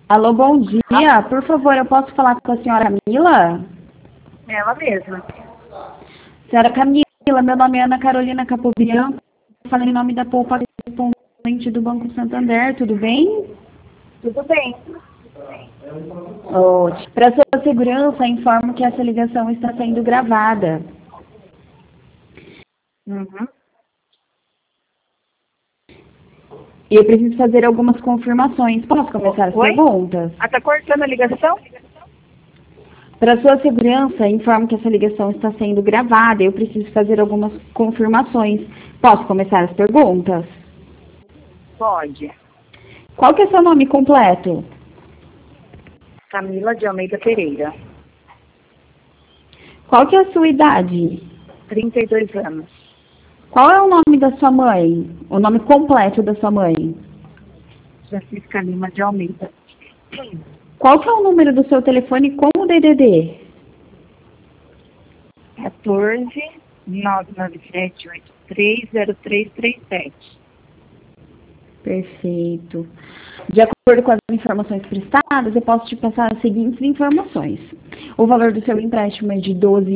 Alô, bom dia. Por favor, eu posso falar com a senhora Camila? Ela mesma. Senhora Camila, meu nome é Ana Carolina Capobianco. Falei em nome da Poupa Correspondente do Banco Santander, tudo bem? Tudo bem. Para sua segurança, informo que essa ligação está sendo gravada. Uhum. E eu preciso fazer algumas confirmações. Posso começar as perguntas? Tá cortando a ligação? Para sua segurança, informo que essa ligação está sendo gravada. Eu preciso fazer algumas confirmações. Posso começar as perguntas? Pode. Qual que é seu nome completo? Camila de Almeida Pereira. Qual que é a sua idade? 32 anos. Qual é o nome da sua mãe? O nome completo da sua mãe? Francisca Lima de Almeida. Qual que é o número do seu telefone com o DDD? 14 997 830337. Perfeito. De acordo com as informações prestadas, eu posso te passar as seguintes informações. O valor do seu empréstimo é de R$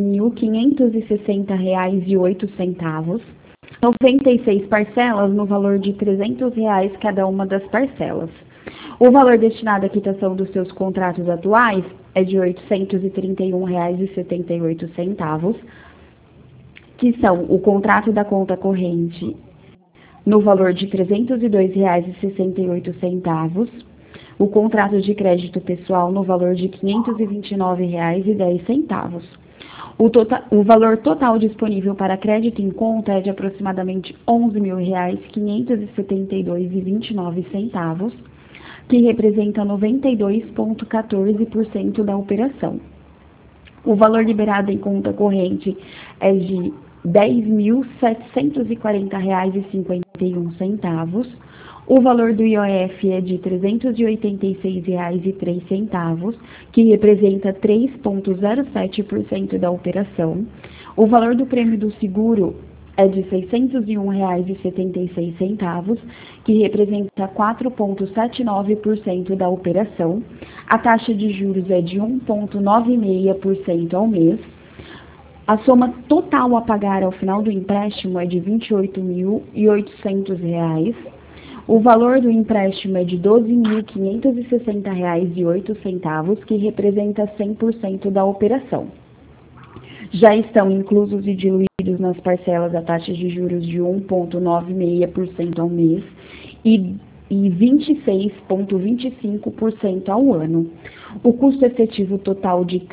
12.560,08. 96 parcelas no valor de R$ 300 cada uma das parcelas. O valor destinado à quitação dos seus contratos atuais é de R$ 831,78, que são o contrato da conta corrente no valor de R$ 302,68, o contrato de crédito pessoal no valor de R$ 529,10. O valor total disponível para crédito em conta é de aproximadamente R$ 11.572,29, que representa 92,14% da operação. O valor liberado em conta corrente é de R$ 10.740,51. O valor do IOF é de R$ 386,03, que representa 3,07% da operação. O valor do prêmio do seguro é de R$ 601,76, que representa 4,79% da operação. A taxa de juros é de 1,96% ao mês. A soma total a pagar ao final do empréstimo é de R$ 28.800. O valor do empréstimo é de R$ 12.560,08, que representa 100% da operação. Já estão inclusos e diluídos nas parcelas a taxa de juros de 1,96% ao mês e 26,25% ao ano. O custo efetivo total de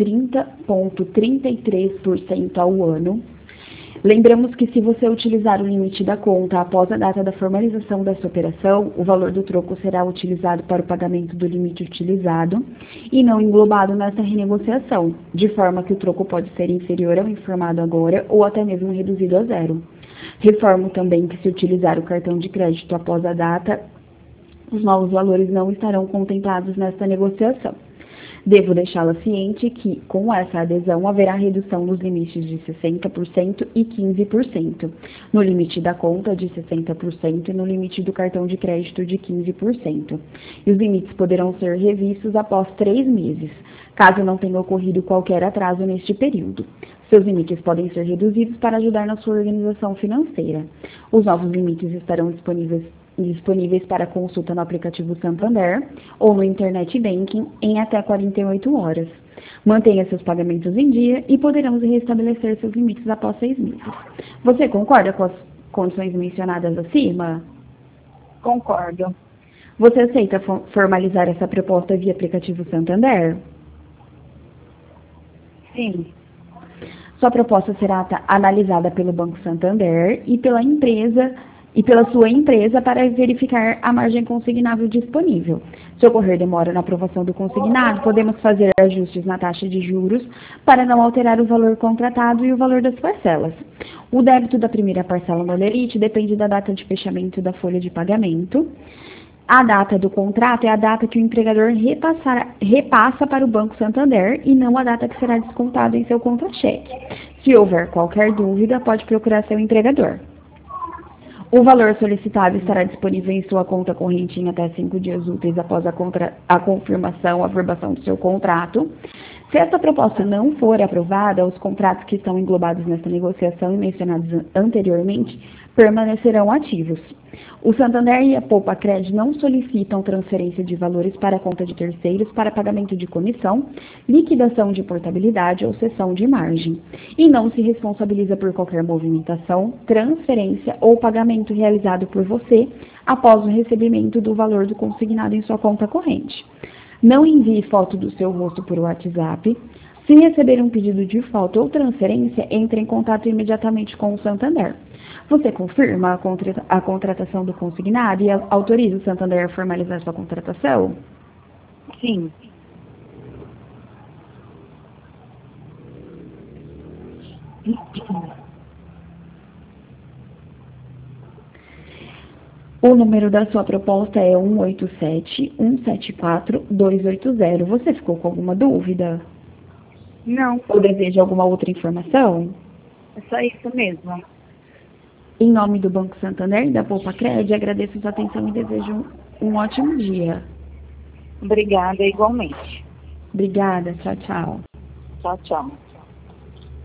30,33% ao ano. Lembramos que se você utilizar o limite da conta após a data da formalização dessa operação, o valor do troco será utilizado para o pagamento do limite utilizado e não englobado nessa renegociação, de forma que o troco pode ser inferior ao informado agora ou até mesmo reduzido a zero. Reformo também que se utilizar o cartão de crédito após a data, os novos valores não estarão contemplados nesta negociação. Devo deixá-la ciente que, com essa adesão, haverá redução nos limites de 60% e 15%, no limite da conta de 60% e no limite do cartão de crédito de 15%. E os limites poderão ser revistos após 3 meses, caso não tenha ocorrido qualquer atraso neste período. Seus limites podem ser reduzidos para ajudar na sua organização financeira. Os novos limites estarão disponíveis para consulta no aplicativo Santander ou no Internet Banking em até 48 horas. Mantenha seus pagamentos em dia e poderemos restabelecer seus limites após 6 meses. Você concorda com as condições mencionadas acima? Concordo. Você aceita formalizar essa proposta via aplicativo Santander? Sim. Sua proposta será analisada pelo Banco Santander e pela sua empresa para verificar a margem consignável disponível. Se ocorrer demora na aprovação do consignado, podemos fazer ajustes na taxa de juros para não alterar o valor contratado e o valor das parcelas. O débito da primeira parcela no Lerite depende da data de fechamento da folha de pagamento. A data do contrato é a data que o empregador repassa para o Banco Santander e não a data que será descontada em seu contra-cheque. Se houver qualquer dúvida, pode procurar seu empregador. O valor solicitado estará disponível em sua conta corrente em até 5 dias úteis após a confirmação, a aprovação do seu contrato. Se essa proposta não for aprovada, os contratos que estão englobados nessa negociação e mencionados anteriormente permanecerão ativos. O Santander e a Poupa-Cred não solicitam transferência de valores para a conta de terceiros para pagamento de comissão, liquidação de portabilidade ou cessão de margem, e não se responsabiliza por qualquer movimentação, transferência ou pagamento realizado por você após o recebimento do valor do consignado em sua conta corrente. Não envie foto do seu rosto por WhatsApp. Se receber um pedido de foto ou transferência, entre em contato imediatamente com o Santander. Você confirma a contratação do consignado e autoriza o Santander a formalizar sua contratação? Sim. O número da sua proposta é 187-174-280. Você ficou com alguma dúvida? Não, Ou deseja alguma outra informação? é só isso mesmo. Em nome do Banco Santander e da Poupa-Cred, agradeço a sua atenção e desejo um ótimo dia. Obrigada igualmente. Obrigada, tchau, tchau. Tchau, tchau.